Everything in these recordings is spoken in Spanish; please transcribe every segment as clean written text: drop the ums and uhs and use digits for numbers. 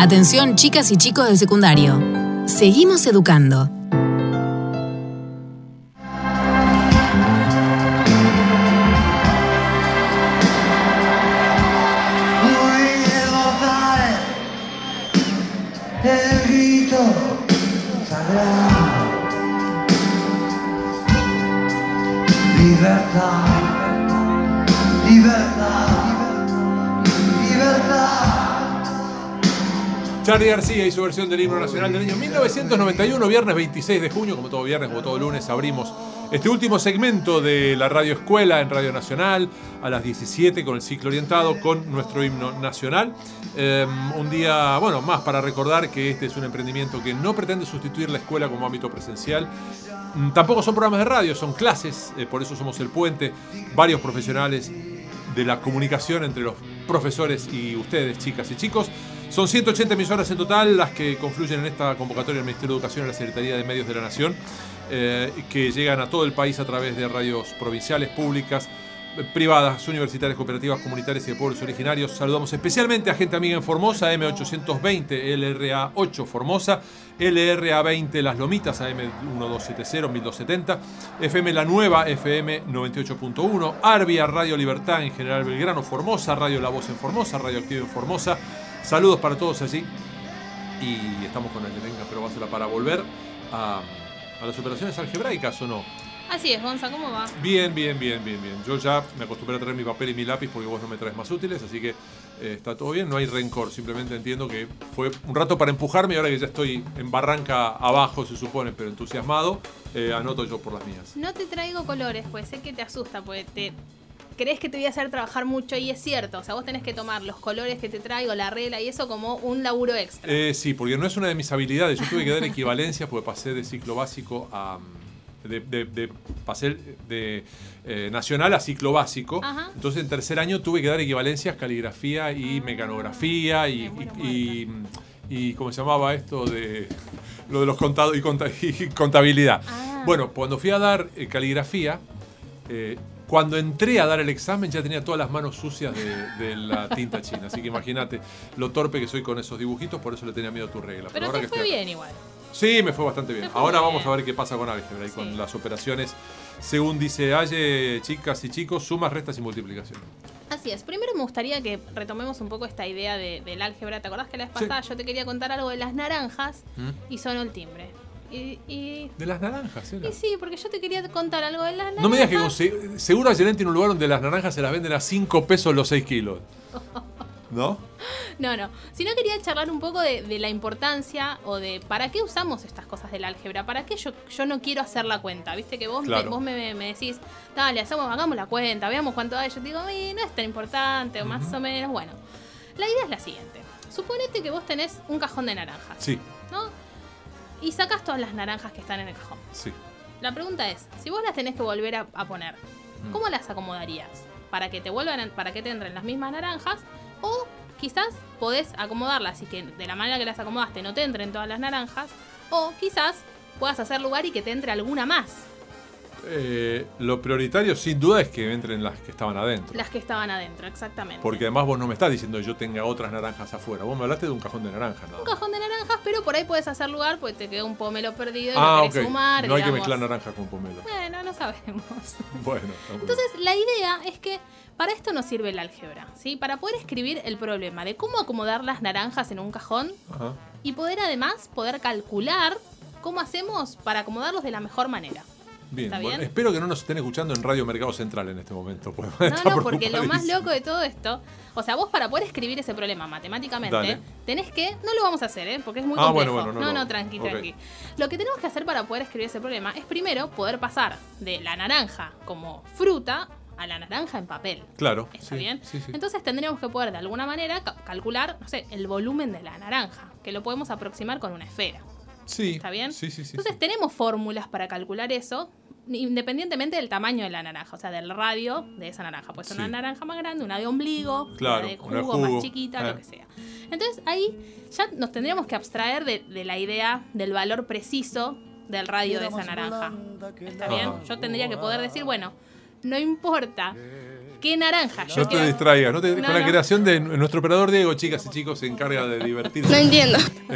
Atención, chicas y chicos del secundario. Seguimos educando. El grito sagrado, libertad, libertad, libertad. Charly García y su versión del himno nacional del año 1991, viernes 26 de junio, como todo viernes, como todo lunes, abrimos este último segmento de la Radio Escuela en Radio Nacional a las 17 con el ciclo orientado con nuestro himno nacional. Un día, bueno, más para recordar que este es un emprendimiento que no pretende sustituir la escuela como ámbito presencial. Tampoco son programas de radio, son clases, por eso somos el puente, varios profesionales de la comunicación entre los profesores y ustedes, chicas y chicos. Son 180 emisoras en total las que confluyen en esta convocatoria del Ministerio de Educación y la Secretaría de Medios de la Nación, que llegan a todo el país a través de radios provinciales, públicas, privadas, universitarias, cooperativas, comunitarias y de pueblos originarios. Saludamos especialmente a gente amiga en Formosa, M820, LRA8 Formosa, LRA20 Las Lomitas, AM1270, 1270, FM La Nueva, FM 98.1, Arbia, Radio Libertad en General Belgrano, Formosa, Radio La Voz en Formosa, Radio Activa en Formosa. Saludos para todos allí. Y estamos con el Elenca Probásela para volver a las operaciones algebraicas, ¿o no? Así es, Gonza, ¿cómo va? Bien. Yo ya me acostumbré a traer mi papel y mi lápiz porque vos no me traes más útiles, así que está todo bien, no hay rencor. Simplemente entiendo que fue un rato para empujarme y ahora que ya estoy en barranca abajo, se supone, pero entusiasmado, anoto yo por las mías. No te traigo colores, pues sé que te asusta, pues crees que te voy a hacer trabajar mucho y es cierto. O sea, vos tenés que tomar los colores que te traigo, la regla y eso como un laburo extra. Sí, porque no es una de mis habilidades. Yo tuve que dar equivalencias porque pasé de ciclo básico a... pasé de nacional a ciclo básico. Ajá. Entonces en tercer año tuve que dar equivalencias, caligrafía y mecanografía y ¿cómo se llamaba esto? De lo de los contados y contabilidad. Bueno, cuando fui a dar caligrafía, cuando entré a dar el examen ya tenía todas las manos sucias de la tinta china. Así que imagínate lo torpe que soy con esos dibujitos, por eso le tenía miedo a tu regla. Pero ahora te fue bien igual. Sí, me fue bastante bien. Ahora vamos a ver qué pasa con álgebra y con las operaciones, según dice Aye, chicas y chicos, sumas, restas y multiplicaciones. Así es. Primero me gustaría que retomemos un poco esta idea del álgebra. ¿Te acordás que la vez pasada yo te quería contar algo de las naranjas y sonó el timbre? De las naranjas, ¿era? Y sí, porque yo te quería contar algo de las naranjas. No me digas que seguro Ayelén tiene un lugar donde las naranjas se las venden a 5 pesos los 6 kilos. ¿No? No. Si no, quería charlar un poco de la importancia o de para qué usamos estas cosas del álgebra. ¿Para qué yo no quiero hacer la cuenta? Viste que vos, claro, vos me decís, dale, hagamos la cuenta, veamos cuánto hay. Yo te digo, no es tan importante o más o menos. Bueno, la idea es la siguiente. Suponete que vos tenés un cajón de naranjas. Sí. ¿No? Y sacás todas las naranjas que están en el cajón. Sí. La pregunta es, si vos las tenés que volver a poner, ¿cómo las acomodarías? ¿Para que te entren las mismas naranjas? O quizás podés acomodarlas y que de la manera que las acomodaste no te entren todas las naranjas. O quizás puedas hacer lugar y que te entre alguna más. Lo prioritario sin duda es que entren las que estaban adentro. Las que estaban adentro, exactamente. Porque además vos no me estás diciendo que yo tenga otras naranjas afuera. Vos me hablaste de un cajón de naranjas. Un cajón de naranjas, pero por ahí podés hacer lugar porque te quedó un pomelo perdido y lo querés sumar. No hay que mezclar naranja con pomelo. Bueno, no sabemos. Bueno. Entonces, la idea es que para esto nos sirve el álgebra, ¿sí? Para poder escribir el problema de cómo acomodar las naranjas en un cajón. Ajá. Y poder calcular cómo hacemos para acomodarlos de la mejor manera. Bien, bueno, espero que no nos estén escuchando en Radio Mercado Central en este momento. No, porque lo más loco de todo esto, o sea, vos para poder escribir ese problema matemáticamente, tenés que, no lo vamos a hacer, porque es muy complejo. Bueno, tranqui. Lo que tenemos que hacer para poder escribir ese problema es primero poder pasar de la naranja como fruta a la naranja en papel. Claro. ¿Está bien? Sí. Entonces tendríamos que poder de alguna manera calcular, no sé, el volumen de la naranja, que lo podemos aproximar con una esfera. Sí. ¿Está bien? Sí. Entonces tenemos fórmulas para calcular eso, independientemente del tamaño de la naranja, o sea, del radio de esa naranja. Puede ser una naranja más grande, una de ombligo, claro, una de jugo más chiquita, lo que sea. Entonces ahí ya nos tendríamos que abstraer de la idea del valor preciso del radio de esa naranja. ¿Está bien? Yo tendría que poder decir, bueno, no importa qué naranja yo quiero. No te distraigas, con la creación de nuestro operador Diego, chicas y chicos, se encarga de divertirse. No entiendo.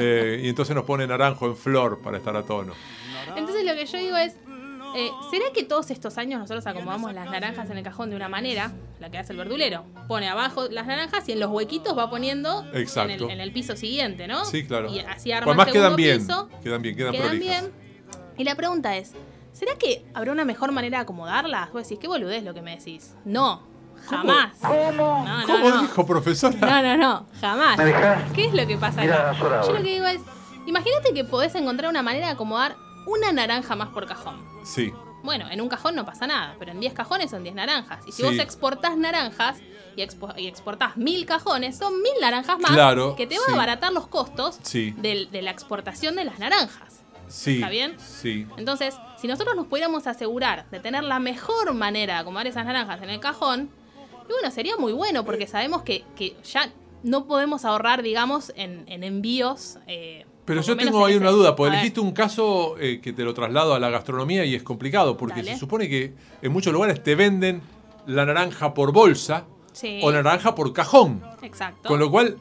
Y entonces nos pone naranjo en flor para estar a tono. Entonces lo que yo digo es, ¿será que todos estos años nosotros acomodamos las naranjas en el cajón de una manera? La que hace el verdulero. Pone abajo las naranjas y en los huequitos va poniendo en el piso siguiente, ¿no? Sí, claro. Y así arma pues más el quedan bien, piso. Quedan bien. Y la pregunta es, ¿será que habrá una mejor manera de acomodarlas? Vos decís, qué boludez lo que me decís. No, jamás. ¿Cómo? ¿Cómo dijo, profesora? No, jamás. ¿Qué es lo que pasa acá? Yo lo que digo es, imagínate que podés encontrar una manera de acomodar una naranja más por cajón. Sí. Bueno, en un cajón no pasa nada, pero en 10 cajones son 10 naranjas. Y si vos exportás naranjas y exportás 1000 cajones, son 1000 naranjas más que te va a abaratar los costos de la exportación de las naranjas. Sí. ¿Está bien? Sí. Entonces, si nosotros nos pudiéramos asegurar de tener la mejor manera de acomodar esas naranjas en el cajón, y bueno, sería muy bueno porque sabemos que ya no podemos ahorrar, digamos, en envíos. Pero yo tengo ahí una duda, porque elegiste un caso que te lo traslado a la gastronomía y es complicado, porque se supone que en muchos lugares te venden la naranja por bolsa o la naranja por cajón. Exacto. Con lo cual,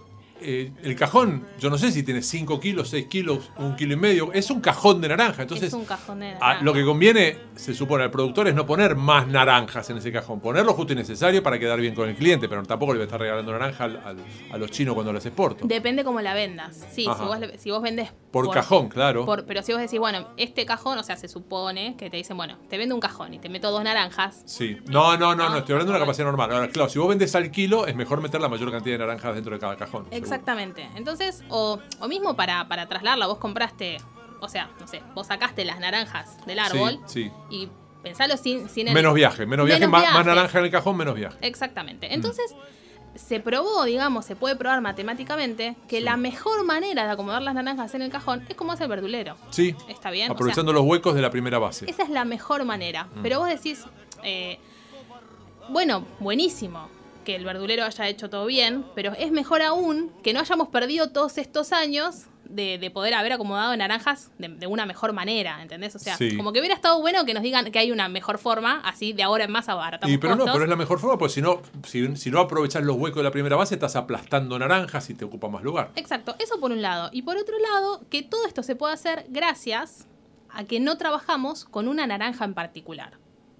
el cajón, yo no sé si tiene 5 kilos, 6 kilos, 1,5 kilos, es un cajón de naranja. Entonces, es un cajón de naranja. Lo que conviene, se supone al productor, es no poner más naranjas en ese cajón, ponerlo justo y necesario para quedar bien con el cliente, pero tampoco le voy a estar regalando naranja a los chinos cuando las exporto. Depende cómo la vendas. Sí, si vos vendés por cajón, claro. Pero si vos decís, bueno, este cajón, o sea, se supone que te dicen, bueno, te vendo un cajón y te meto 2 naranjas. Sí. No, estoy hablando de una capacidad normal. Ahora, claro, si vos vendés al kilo, es mejor meter la mayor cantidad de naranjas dentro de cada cajón. Exactamente. Seguro. Entonces, o mismo para trasladarla, vos compraste, o sea, no sé, vos sacaste las naranjas del árbol y pensalo sin el... Menos viaje, más naranja en el cajón, menos viaje. Exactamente. Entonces... Se probó, digamos, se puede probar matemáticamente que la mejor manera de acomodar las naranjas en el cajón es como hace el verdulero. Sí. ¿Está bien? Aprovechando los huecos de la primera base. Esa es la mejor manera. Pero vos decís, bueno, buenísimo que el verdulero haya hecho todo bien, pero es mejor aún que no hayamos perdido todos estos años de poder haber acomodado naranjas de una mejor manera, ¿entendés? O sea, como que hubiera estado bueno que nos digan que hay una mejor forma, así de ahora en más abaratamos pero costos. Pero es la mejor forma, porque si no aprovechás los huecos de la primera base, estás aplastando naranjas y te ocupa más lugar. Exacto, eso por un lado. Y por otro lado, que todo esto se puede hacer gracias a que no trabajamos con una naranja en particular.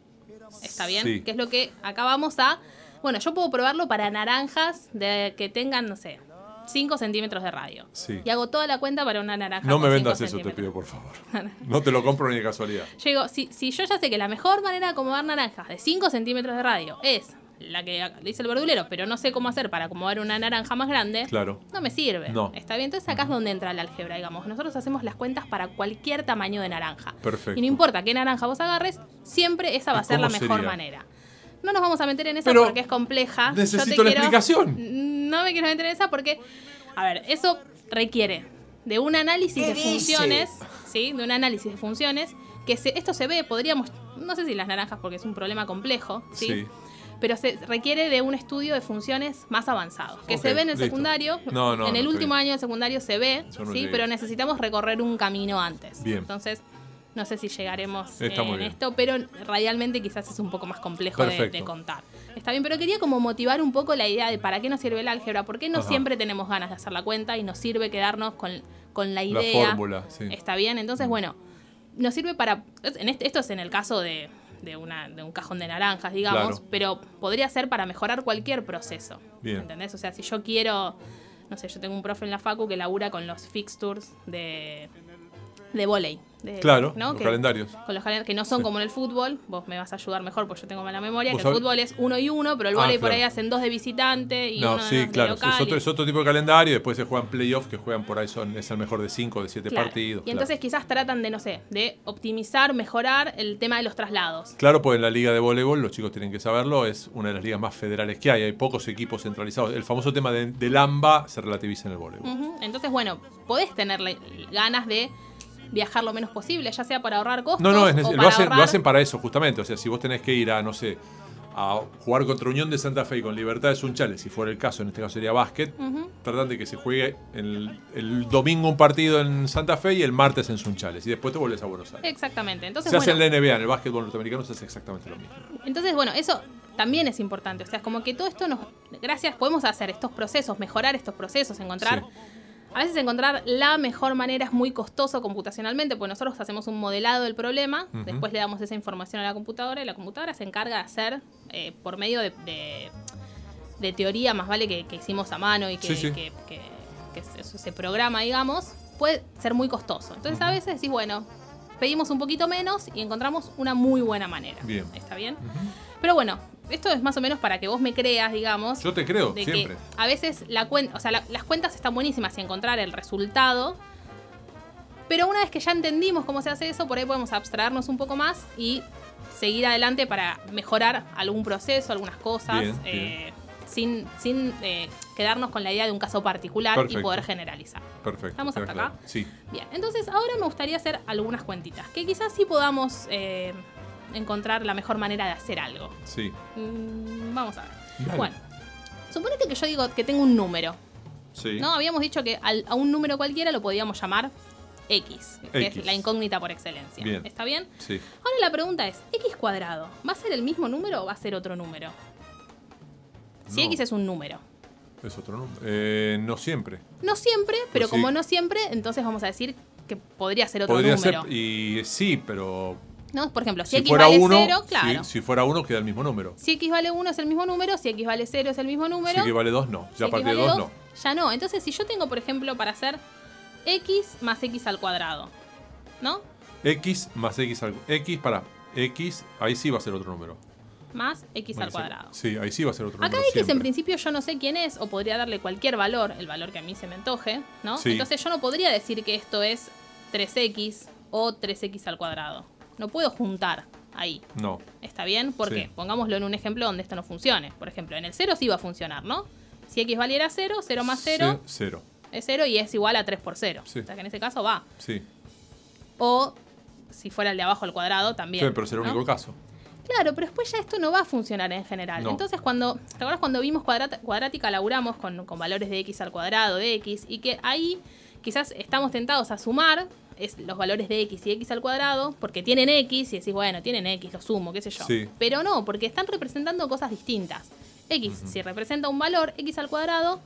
¿Está bien? Sí. Que es lo que acá vamos a... Bueno, yo puedo probarlo para naranjas que tengan, no sé, 5 centímetros de radio. Sí. Y hago toda la cuenta para una naranja. No me vendas eso, te pido, por favor. No te lo compro ni de casualidad. Yo digo, si yo ya sé que la mejor manera de acomodar naranjas de 5 centímetros de radio es la que dice el verdulero, pero no sé cómo hacer para acomodar una naranja más grande, no me sirve. No. ¿Está bien? Entonces acá es donde entra el álgebra, digamos. Nosotros hacemos las cuentas para cualquier tamaño de naranja. Perfecto. Y no importa qué naranja vos agarres, siempre esa va a ser la mejor manera. No nos vamos a meter en esa porque es compleja. Necesito la explicación. No me quiero meter en esa porque, a ver, eso requiere de un análisis de funciones, ¿sí? De un análisis de funciones, que esto se ve, podríamos, no sé si las naranjas porque es un problema complejo, ¿sí? Pero se requiere de un estudio de funciones más avanzados, que se ve en el secundario, en el último año del secundario se ve, ¿sí? Pero necesitamos recorrer un camino antes. Bien. Entonces, no sé si llegaremos en esto, pero radialmente quizás es un poco más complejo de contar. Está bien, pero quería como motivar un poco la idea de para qué nos sirve el álgebra, por qué no siempre tenemos ganas de hacer la cuenta y nos sirve quedarnos con la idea. La fórmula, sí. Está bien, entonces bueno, nos sirve para... Esto es en el caso de un cajón de naranjas, digamos, pero podría ser para mejorar cualquier proceso. Bien. ¿Entendés? O sea, si yo quiero... No sé, yo tengo un profe en la facu que labura con los fixtures de vóley. Los calendarios. Con los calendarios, que no son como en el fútbol. Vos me vas a ayudar mejor porque yo tengo mala memoria. Que el fútbol es 1 y 1, pero el vóley por ahí hacen 2 de visitante y uno de local. Es otro tipo de calendario. Después se juegan playoffs que juegan por ahí, es el mejor de 5 o de 7 partidos. Y entonces quizás tratan de, no sé, de optimizar, mejorar el tema de los traslados. Claro, pues en la liga de voleibol, los chicos tienen que saberlo, es una de las ligas más federales que hay. Hay pocos equipos centralizados. El famoso tema del AMBA se relativiza en el voleibol. Entonces, bueno, podés tener ganas de viajar lo menos posible, ya sea para ahorrar costos. Lo hacen para eso, justamente. O sea, si vos tenés que ir a, no sé, a jugar contra Unión de Santa Fe y con Libertad de Sunchales, si fuera el caso, en este caso sería básquet, tratan de que se juegue el domingo un partido en Santa Fe y el martes en Sunchales. Y después te volvés a Buenos Aires. Exactamente. Entonces, se hace en la NBA, en el básquetbol norteamericano se hace exactamente lo mismo. Entonces, bueno, eso también es importante. O sea, es como que todo esto podemos hacer estos procesos, mejorar estos procesos, encontrar... Sí. A veces encontrar la mejor manera es muy costoso computacionalmente, porque nosotros hacemos un modelado del problema, después le damos esa información a la computadora y la computadora se encarga de hacer, por medio de teoría, más vale que hicimos a mano y que se programa, digamos, puede ser muy costoso. Entonces a veces decís, bueno, pedimos un poquito menos y encontramos una muy buena manera. Bien. ¿Está bien? Pero bueno, esto es más o menos para que vos me creas, digamos. Yo te creo, de siempre. Que a veces las cuentas están buenísimas y encontrar el resultado. Pero una vez que ya entendimos cómo se hace eso, por ahí podemos abstraernos un poco más y seguir adelante para mejorar algún proceso, algunas cosas, sin quedarnos con la idea de un caso particular. Perfecto. Y poder generalizar. Perfecto. ¿Estamos hasta acá? Sí. Bien, entonces ahora me gustaría hacer algunas cuentitas, que quizás sí podamos encontrar la mejor manera de hacer algo. Sí. Vamos a ver. Dale. Bueno, suponete que yo digo que tengo un número. Sí. ¿No? Habíamos dicho que a un número cualquiera lo podíamos llamar X, que es la incógnita por excelencia. Bien. ¿Está bien? Sí. Ahora la pregunta es, ¿X cuadrado va a ser el mismo número o va a ser otro número? Si X es un número. Es otro número. No siempre. No siempre, pero pues como no siempre, entonces vamos a decir que podría ser otro número. Podría ser, y sí, pero... ¿No? Por ejemplo, si X fuera vale 1, 0, claro. Si fuera 1, queda el mismo número. Si X vale 1 es el mismo número, si X vale 0 es el mismo número. Si X vale 2, no. Ya a partir de 2, no. Ya no. Entonces, si yo tengo, por ejemplo, para hacer X más X al cuadrado, ¿no? X más X al... X, ahí sí va a ser otro número. Más X al cuadrado. Sí, ahí sí va a ser otro número. Acá X siempre. en principio yo no sé quién es, o podría darle cualquier valor, el valor que a mí se me antoje, ¿no? Sí. Entonces yo no podría decir que esto es 3X o 3X al cuadrado. No puedo juntar ahí. No. ¿Está bien? Porque pongámoslo en un ejemplo donde esto no funcione. Por ejemplo, en el 0 sí va a funcionar, ¿no? Si X valiera 0, 0 más 0 0. Es 0 y es igual a 3 por 0. Sí. O sea que en ese caso va. Sí. O si fuera el de abajo al cuadrado también. Sí, pero será el único caso. Claro, pero después ya esto no va a funcionar en general. No. Entonces, ¿te acuerdas cuando vimos cuadrática, laburamos con valores de X al cuadrado, de X, y que ahí quizás estamos tentados a sumar los valores de X y X al cuadrado, porque tienen X, y decís, bueno, tienen X, lo sumo, qué sé yo. Sí. Pero no, porque están representando cosas distintas. X, si representa un valor, X al cuadrado,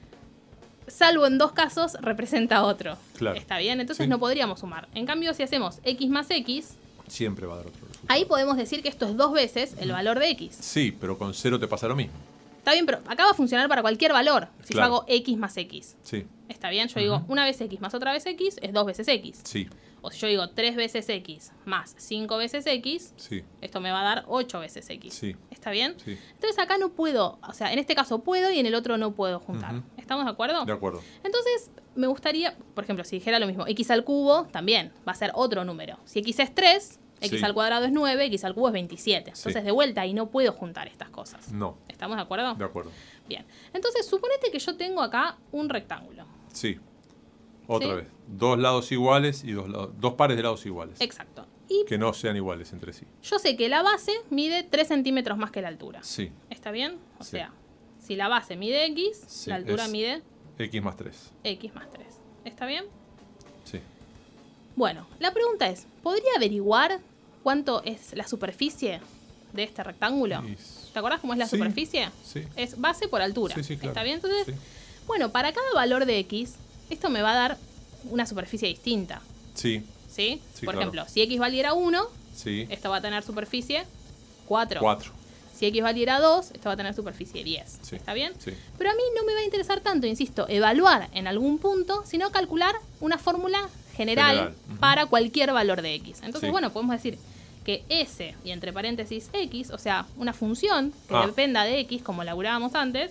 salvo en dos casos, representa otro. Claro. ¿Está bien? Entonces no podríamos sumar. En cambio, si hacemos X más X... Siempre va a dar otro resultado. Ahí podemos decir que esto es 2 veces el valor de X. Sí, pero con 0 te pasa lo mismo. Está bien, pero acá va a funcionar para cualquier valor. Si yo hago X más X. Sí. Está bien, yo digo una vez X más otra vez X es 2 veces X. Sí. O si yo digo 3 veces X más 5 veces X, Sí. esto me va a dar 8 veces X. Sí. ¿Está bien? Sí. Entonces acá no puedo, o sea, en este caso puedo y en el otro no puedo juntar. ¿Estamos de acuerdo? De acuerdo. Entonces, me gustaría, por ejemplo, si dijera lo mismo, X al cubo también va a ser otro número. Si X es 3... X al cuadrado es 9, X al cubo es 27. Entonces, de vuelta, ahí no puedo juntar estas cosas. No. ¿Estamos de acuerdo? De acuerdo. Bien. Entonces, suponete que yo tengo acá un rectángulo. Sí. Otra vez. Dos lados iguales y dos pares de lados iguales. Exacto. Y que no sean iguales entre sí. Yo sé que la base mide 3 centímetros más que la altura. Sí. ¿Está bien? O sea, si la base mide X, la altura mide... X más 3. X más 3. ¿Está bien? Sí. Bueno, la pregunta es, ¿podría averiguar cuánto es la superficie de este rectángulo? ¿Te acordás cómo es la superficie? Sí. Es base por altura. Sí, claro. ¿Está bien? Entonces, bueno, para cada valor de X, esto me va a dar una superficie distinta. Sí. ¿Sí? Por ejemplo, si X valiera 1, sí, esto va a tener superficie 4. 4. Si X valiera 2, esto va a tener superficie 10. Sí. ¿Está bien? Sí. Pero a mí no me va a interesar tanto, insisto, evaluar en algún punto, sino calcular una fórmula general para cualquier valor de X. Entonces, bueno, podemos decir que S y entre paréntesis X, o sea, una función que dependa de X, como laburábamos antes,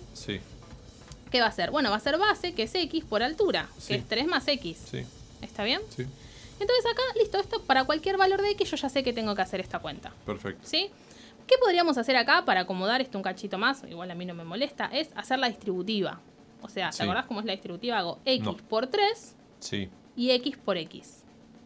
¿qué va a ser? Bueno, va a ser base, que es X por altura, que es 3 más X. Sí. ¿Está bien? Sí. Entonces acá, listo, esto para cualquier valor de X yo ya sé que tengo que hacer esta cuenta. Perfecto. ¿Sí? ¿Qué podríamos hacer acá para acomodar esto un cachito más? Igual a mí no me molesta. Es hacer la distributiva. O sea, ¿te acordás cómo es la distributiva? Hago X por 3 y X por X.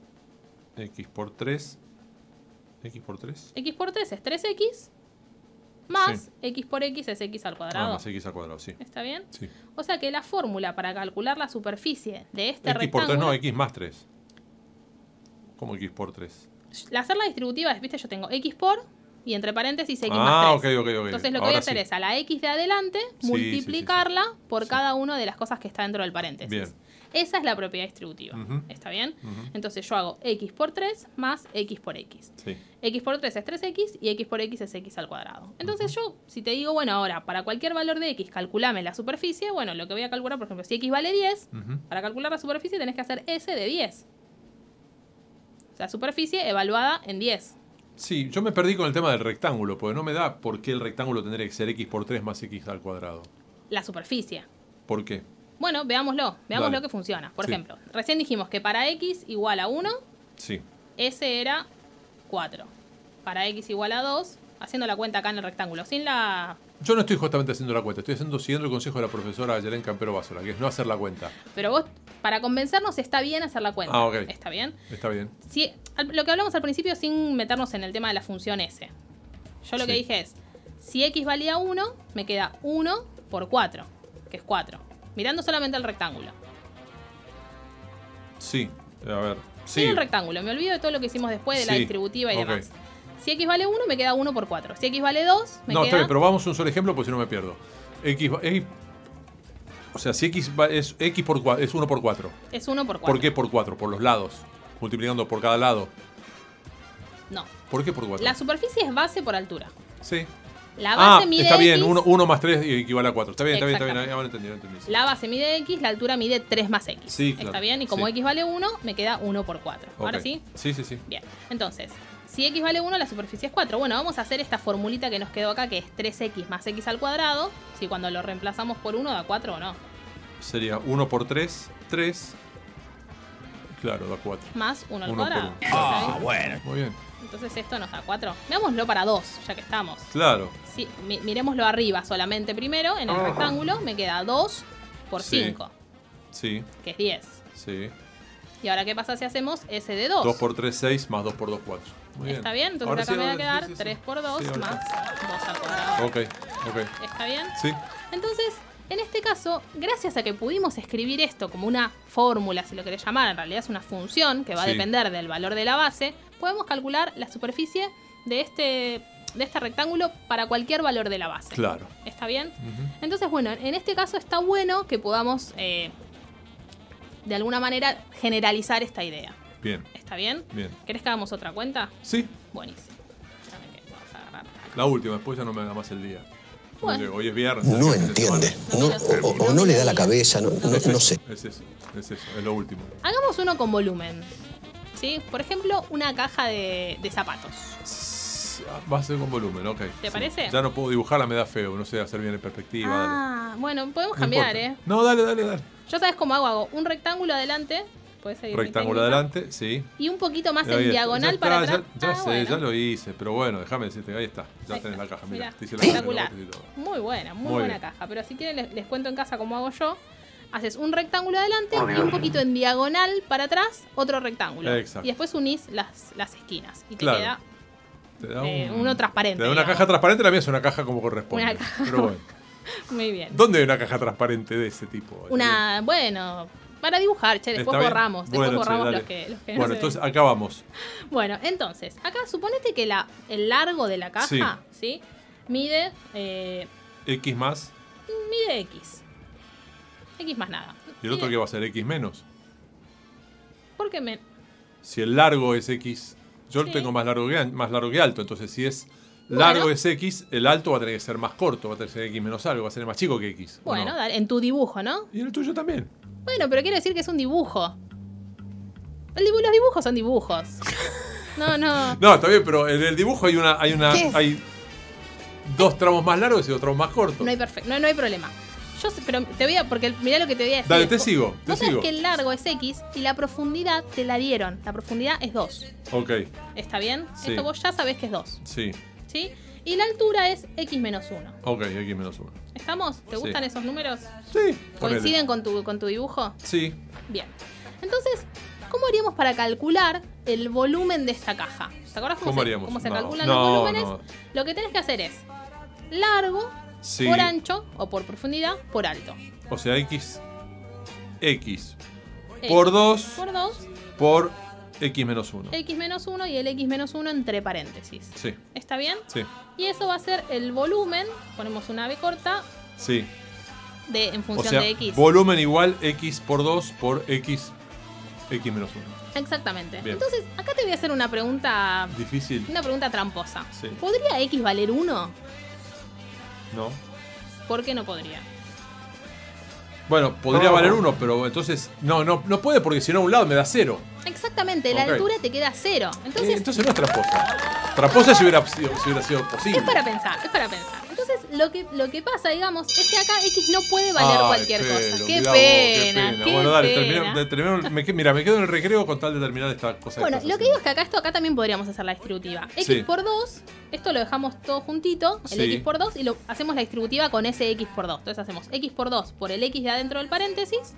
X por 3. X por 3. X por 3 es 3X más X por X es X al cuadrado. Más X al cuadrado, sí. ¿Está bien? Sí. O sea que la fórmula para calcular la superficie de este X rectángulo... por 3 no, X más 3. ¿Cómo X por 3? Hacer la distributiva es, viste, yo tengo X por y entre paréntesis X más 3. Ok. Entonces lo que voy a hacer es a la X de adelante multiplicarla por cada una de las cosas que está dentro del paréntesis. Bien. Esa es la propiedad distributiva. ¿Está bien? Entonces yo hago X por 3 más X por X. Sí. X por 3 es 3X y X por X es X al cuadrado. Entonces yo, si te digo, bueno, ahora, para cualquier valor de X, calculame la superficie. Bueno, lo que voy a calcular, por ejemplo, si X vale 10, para calcular la superficie tenés que hacer S de 10. O sea, superficie evaluada en 10. Sí, yo me perdí con el tema del rectángulo, porque no me da por qué el rectángulo tendría que ser X por 3 más X al cuadrado. La superficie. ¿Por qué? Bueno, veámoslo que funciona. Por ejemplo, recién dijimos que para X igual a 1, S era 4. Para X igual a 2, haciendo la cuenta acá en el rectángulo, sin la... Yo no estoy justamente haciendo la cuenta, estoy siguiendo el consejo de la profesora Yelén Campero Básola, que es no hacer la cuenta. Pero vos, para convencernos, está bien hacer la cuenta. Ok. ¿Está bien? Está bien. Si, lo que hablamos al principio sin meternos en el tema de la función S. Yo lo que dije es, si X valía 1, me queda 1 por 4, que es 4. Mirando solamente el rectángulo. Sí, a ver. Sí. Mira el rectángulo, me olvido de todo lo que hicimos después de la distributiva y demás. Si X vale 1, me queda 1 por 4. Si X vale 2, me queda... está bien, pero vamos a un solo ejemplo, porque si no me pierdo. O sea, si X es X por 4, es 1 por 4. Es 1 por 4. ¿Por qué por 4? Por los lados. Multiplicando por cada lado. No. ¿Por qué por 4? La superficie es base por altura. Sí. La base mide está bien, X. 1 más 3 equivale a 4. Está bien. Ahora entendí. La base mide X, la altura mide 3 más X. Sí, claro. ¿Está bien? Y como X vale 1, me queda 1 por 4. Okay. ¿Ahora sí? Sí. Bien. Entonces, si X vale 1, la superficie es 4. Bueno, vamos a hacer esta formulita que nos quedó acá, que es 3X más X al cuadrado. Si cuando lo reemplazamos por 1 da 4 o no. Sería 1 por 3, 3. Claro, da 4. Más 1 al 1 cuadrado. por 1. Bueno. Muy bien. Entonces esto nos da 4. Veámoslo para 2, ya que estamos. Claro. Sí, miremoslo arriba solamente primero. En el rectángulo me queda 2 por 5. Sí. Que es 10. Sí. ¿Y ahora qué pasa si hacemos S de 2? 2 por 3, 6, más 2 por 2, 4. Muy bien. ¿Está bien? Entonces ahora acá me va a quedar 3 por 2 más 2 al cuadrado. Ok. ¿Está bien? Sí. Entonces, en este caso, gracias a que pudimos escribir esto como una fórmula, si lo querés llamar, en realidad es una función que va a depender del valor de la base, podemos calcular la superficie de este rectángulo para cualquier valor de la base. Claro. ¿Está bien? Entonces, bueno, en este caso está bueno que podamos, de alguna manera, generalizar esta idea. Bien. ¿Está bien? Bien. ¿Querés que hagamos otra cuenta? Sí. Buenísimo. Vamos a agarrar. La última, después ya no me da más el día. Bueno. Hoy es viernes. No entiende. O no le da la cabeza, no sé. Es eso, es lo último. Hagamos uno con volumen. ¿Sí? Por ejemplo, una caja de zapatos. Va a ser con volumen, ok. ¿Te parece? Ya no puedo dibujarla, me da feo. No sé hacer bien en perspectiva. Bueno, podemos cambiar, No, dale. Yo sabes cómo hago un rectángulo adelante. ¿Puedes seguir? Rectángulo adelante, sí. Y un poquito más en diagonal para atrás. Ya sé, bueno. ya lo hice. Pero bueno, déjame decirte, ahí está. Ya tenés la caja, mira. Espectacular. Muy buena caja. Pero si quieren les cuento en casa cómo hago yo. Haces un rectángulo adelante y un poquito en diagonal para atrás, otro rectángulo. Exacto. Y después unís las esquinas. Y te queda uno transparente. Te da una caja transparente, la mía es una caja como corresponde. Una caja. Pero bueno. Muy bien. ¿Dónde hay una caja transparente de ese tipo? Bueno, para dibujar, después borramos. Después borramos los que bueno, no entonces acá vamos. Bueno, entonces, acá suponete que el largo de la caja, ¿sí? Mide... X más. Mide X. X más nada. ¿Y el otro qué va a ser? X menos. ¿Por qué Si el largo es X, yo lo tengo más largo que alto. Entonces, si es largo es X, el alto va a tener que ser más corto, va a tener que ser X menos algo, va a ser más chico que X. Bueno, dale, en tu dibujo, ¿no? Y en el tuyo también. Bueno, pero quiero decir que es un dibujo. Los dibujos son dibujos. No. No, está bien, pero en el dibujo hay dos tramos más largos y dos tramos más cortos. No hay problema. Pero te voy a... Porque mirá lo que te voy a decir. Dale, te sigo. Vos sabés que el largo es X y la profundidad te la dieron. La profundidad es 2. Ok. ¿Está bien? Sí. Esto vos ya sabés que es 2. Sí. ¿Sí? Y la altura es X menos 1. Ok, X menos 1. ¿Estamos? ¿Te gustan esos números? Sí. ¿Coinciden con tu dibujo? Sí. Bien. Entonces, ¿cómo haríamos para calcular el volumen de esta caja? ¿Te acuerdas cómo se calculan los volúmenes? No. Lo que tenés que hacer es largo por ancho o por profundidad por alto. O sea, X por 2 por X menos 1. X menos 1 y el X menos 1 entre paréntesis. Sí. ¿Está ¿Está bien? Sí. Y eso va a ser el volumen, ponemos una B corta. Sí. En función de X. Volumen igual X por 2 por X menos 1. Exactamente. Bien. Entonces, acá te voy a hacer una pregunta... Difícil. Una pregunta tramposa. Sí. ¿Podría X valer 1? No. ¿Por qué no podría? Bueno, podría valer 1, pero entonces... No puede porque si no a un lado me da 0. Exactamente, la altura te queda 0. Entonces no es tramposa. Tramposa si hubiera sido posible. Es para pensar. Entonces, lo que pasa, digamos, es que acá X no puede valer cualquier cosa. Qué pena. Bueno, dale, termino. Mira, me quedo en el recreo con tal de terminar esta cosa. Bueno, lo que digo es que acá también podríamos hacer la distributiva. X por 2, esto lo dejamos todo juntito, el X por 2, y lo hacemos la distributiva con ese X por 2. Entonces hacemos X por 2 por el X de adentro del paréntesis.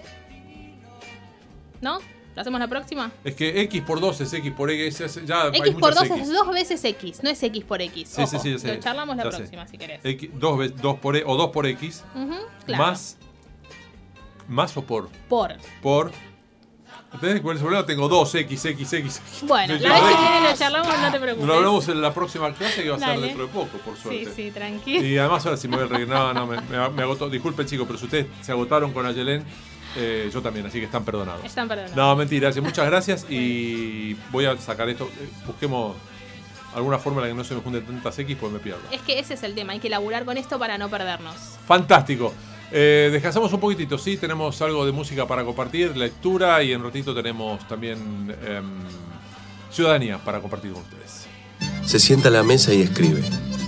¿No? ¿Lo hacemos la próxima? Es que X por 2 es X por X. Ya X por 2 es 2 veces X, no es X por X. Sí, Ojo, sí. lo charlamos la próxima si querés. 2 por X. Claro. Más o por. Por. ¿Entendés? Con el problema tengo 2X. Bueno, la vez que viene lo charlamos, no te preocupes. Lo hablamos en la próxima clase que va a ser dentro de poco, por suerte. Sí, tranquilo. Y además ahora sí me voy a reír. No, me agotó. Disculpen, chicos, pero si ustedes se agotaron con Ayelén, yo también, así que están perdonados. No, mentira, muchas gracias y voy a sacar esto. Busquemos alguna forma en la que no se me junten tantas X porque me pierdo. Es que ese es el tema, hay que laburar con esto para no perdernos. Fantástico. Descansamos un poquitito, sí, tenemos algo de música para compartir, lectura y en ratito tenemos también ciudadanía para compartir con ustedes. Se sienta a la mesa y escribe.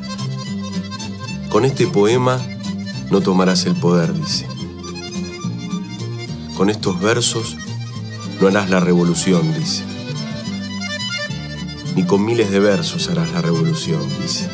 Con este poema no tomarás el poder, dice. Con estos versos no harás la revolución, dice. Ni con miles de versos harás la revolución, dice.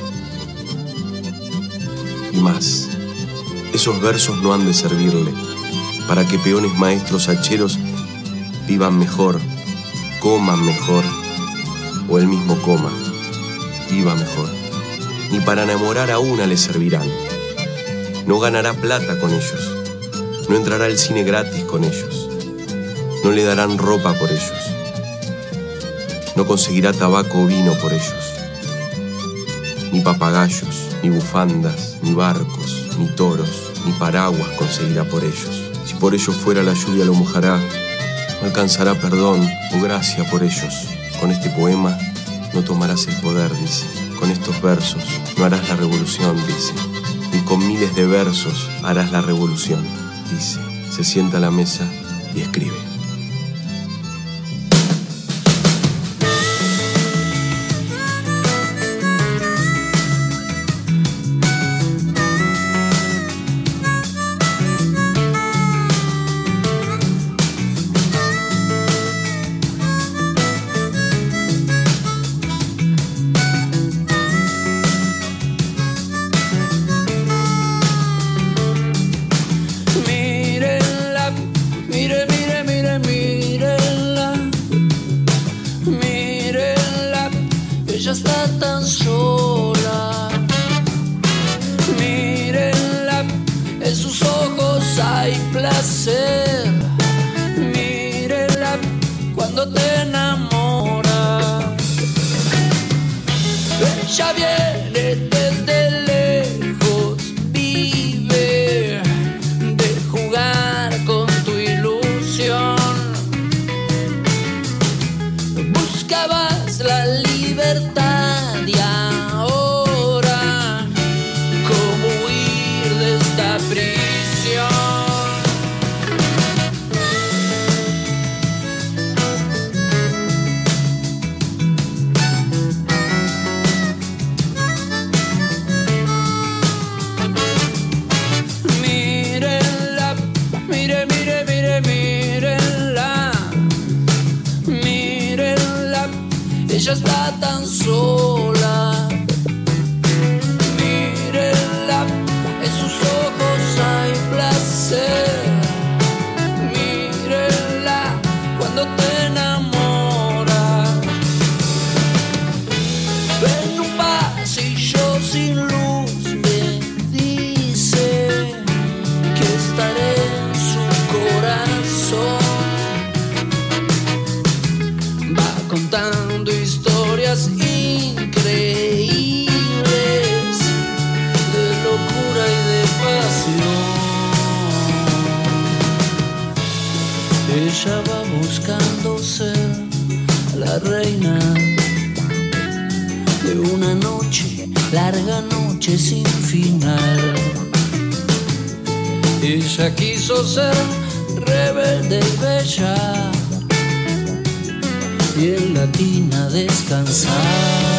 Y más, esos versos no han de servirle para que peones maestros hacheros vivan mejor, coman mejor, o él mismo coma, viva mejor. Ni para enamorar a una le servirán. No ganará plata con ellos. No entrará al cine gratis con ellos. No le darán ropa por ellos. No conseguirá tabaco o vino por ellos. Ni papagayos, ni bufandas, ni barcos, ni toros, ni paraguas conseguirá por ellos. Si por ellos fuera, la lluvia lo mojará. No alcanzará perdón o gracia por ellos. Con este poema no tomarás el poder, dice. Con estos versos no harás la revolución, dice. Ni con miles de versos harás la revolución, dice. Se sienta a la mesa y escribe. Ella está tan sola. Mírenla, en sus ojos hay placer. Mírenla cuando te enamora. En un pasillo sin luz me dice que estaré en su corazón. Va contando historias increíbles ella va buscando ser la reina de una noche, larga noche sin final. Ella quiso ser rebelde y bella y en la tina descansar.